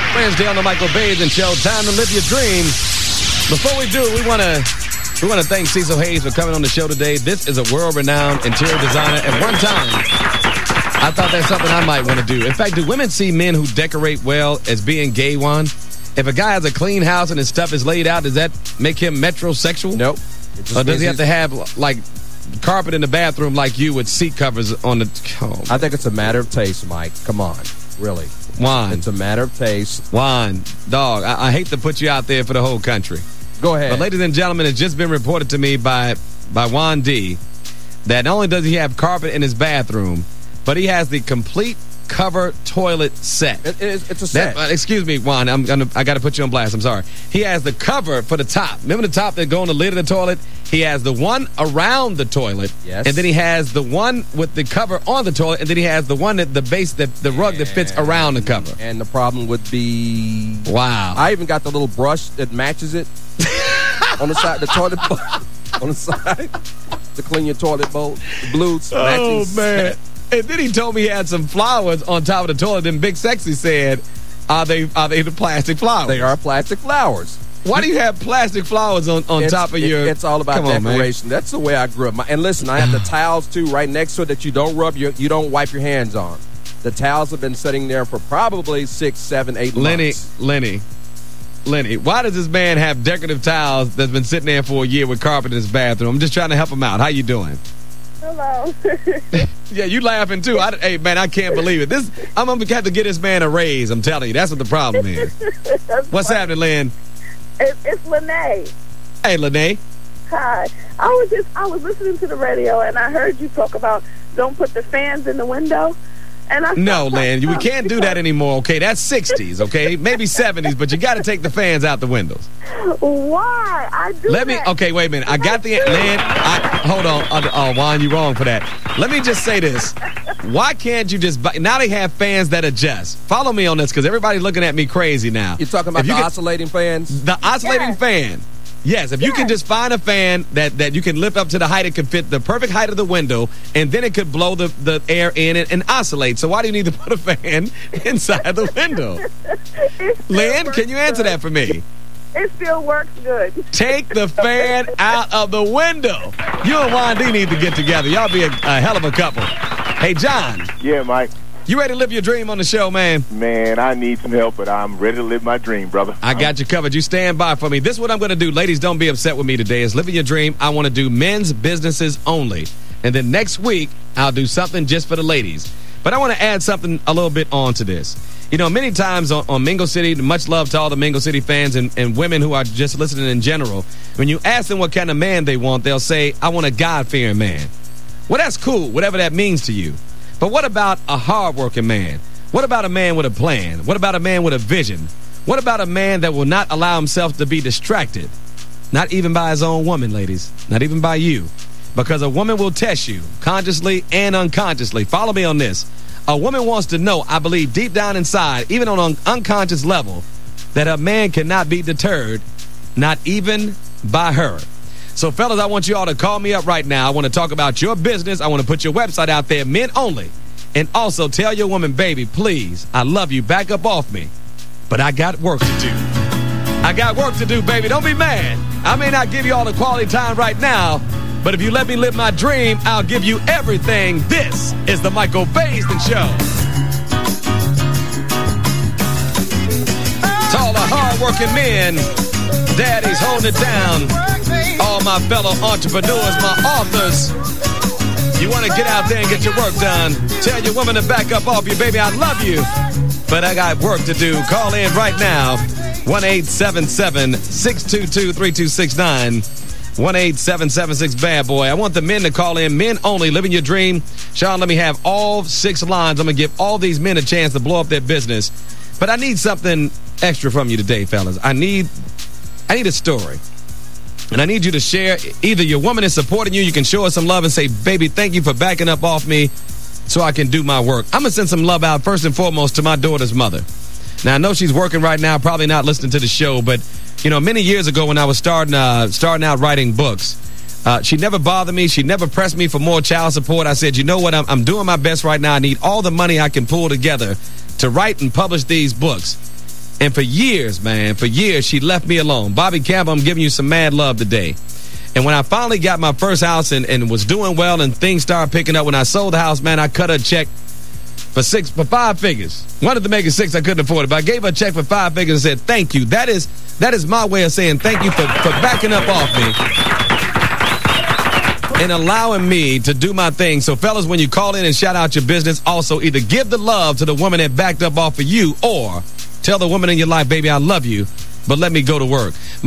Wednesday on the Michael Baisden Show. Time to live your dream. Before we do, we want to thank Cecil Hayes for coming on the show today. This is a world-renowned interior designer. At one time, I thought that's something I might want to do. In fact, do women see men who decorate well as being gay, Juan? If a guy has a clean house and his stuff is laid out, does that make him metrosexual? Nope. Or does he have to have, like, carpet in the bathroom like you with seat covers on the... Oh, I think it's a matter of taste, Mike. Come on. Really. Juan. It's a matter of taste. Juan, dog, I hate to put you out there for the whole country. Go ahead. But ladies and gentlemen, it's just been reported to me by Juan D. that not only does he have carpet in his bathroom, but he has the complete cover toilet set. It's a set. Excuse me, Juan. I got to put you on blast. I'm sorry. He has the cover for the top. Remember the top that go on the lid of the toilet? He has the one around the toilet. Yes. And then he has the one with the cover on the toilet. And then he has the one that the base, the rug that fits around the cover. And the problem would be... Wow. I even got the little brush that matches it on the side, the toilet bowl, on the side to clean your toilet bowl. The blues. Oh, man. And then he told me he had some flowers on top of the toilet. Then Big Sexy said, are they the plastic flowers? They are plastic flowers. Why do you have plastic flowers on top of your... It's all about decoration. Man. That's the way I grew up. And listen, I have the towels, too, right next to it that you don't rub, you don't wipe your hands on. The towels have been sitting there for probably 6, 7, 8 months. Lenny, why does this man have decorative towels that's been sitting there for a year with carpet in his bathroom? I'm just trying to help him out. How you doing? Hello. Yeah, you laughing too. Hey, man, I can't believe it. I'm going to have to get this man a raise. I'm telling you. That's what the problem is. What's happening, Lynn? It's Lene. Hey, Lene. Hi. I was listening to the radio, and I heard you talk about don't put the fans in the window. And no, Lynn, we can't do that anymore, okay? That's 60s, okay? Maybe 70s, but you got to take the fans out the windows. Why? I do that. Okay, wait a minute. I got the... Lynn, hold on. Oh, Juan, you're wrong for that. Let me just say this. Why can't you just... Now they have fans that adjust. Follow me on this, because everybody's looking at me crazy now. You're talking about the oscillating fans? The oscillating fan. Yes, if you can just find a fan that you can lift up to the height, it can fit the perfect height of the window, and then it could blow the air in and oscillate. So why do you need to put a fan inside the window? Lynn, can you answer that for me? It still works good. Take the fan out of the window. You and Juan D need to get together. Y'all be a hell of a couple. Hey, John. Yeah, Mike. You ready to live your dream on the show, man? Man, I need some help, but I'm ready to live my dream, brother. I got you covered. You stand by for me. This is what I'm going to do. Ladies, don't be upset with me today. Is living your dream. I want to do men's businesses only. And then next week, I'll do something just for the ladies. But I want to add something a little bit on to this. You know, many times on Mingo City, much love to all the Mingo City fans and women who are just listening in general. When you ask them what kind of man they want, they'll say, I want a God-fearing man. Well, that's cool, whatever that means to you. But what about a hard-working man? What about a man with a plan? What about a man with a vision? What about a man that will not allow himself to be distracted? Not even by his own woman, ladies. Not even by you. Because a woman will test you, consciously and unconsciously. Follow me on this. A woman wants to know, I believe deep down inside, even on an unconscious level, that a man cannot be deterred, not even by her. So, fellas, I want you all to call me up right now. I want to talk about your business. I want to put your website out there, men only. And also tell your woman, baby, please, I love you. Back up off me. But I got work to do. I got work to do, baby. Don't be mad. I may not give you all the quality time right now, but if you let me live my dream, I'll give you everything. This is the Michael Baisden Show. To all the hard-working men, daddies holding it down. All my fellow entrepreneurs, my authors, you want to get out there and get your work done. Tell your woman to back up off you, baby. I love you, but I got work to do. Call in right now, 1-877-622-3269, 1-877-6-BAD-BOY. I want the men to call in, men only, living your dream. Sean, let me have all 6 lines. I'm going to give all these men a chance to blow up their business. But I need something extra from you today, fellas. I need a story. And I need you to share. Either your woman is supporting you, you can show her some love and say, baby, thank you for backing up off me so I can do my work. I'm going to send some love out first and foremost to my daughter's mother. Now, I know she's working right now, probably not listening to the show, but, you know, many years ago when I was starting out writing books, she never bothered me. She never pressed me for more child support. I said, you know what, I'm doing my best right now. I need all the money I can pull together to write and publish these books. And for years, man, she left me alone. Bobby Campbell, I'm giving you some mad love today. And when I finally got my first house and was doing well and things started picking up, when I sold the house, man, I cut her a check for 5 figures. Wanted to make it 6, I couldn't afford it, but I gave her a check for 5 figures and said, thank you. That is my way of saying thank you for backing up off me and allowing me to do my thing. So, fellas, when you call in and shout out your business, also either give the love to the woman that backed up off of you or tell the woman in your life, baby, I love you, but let me go to work.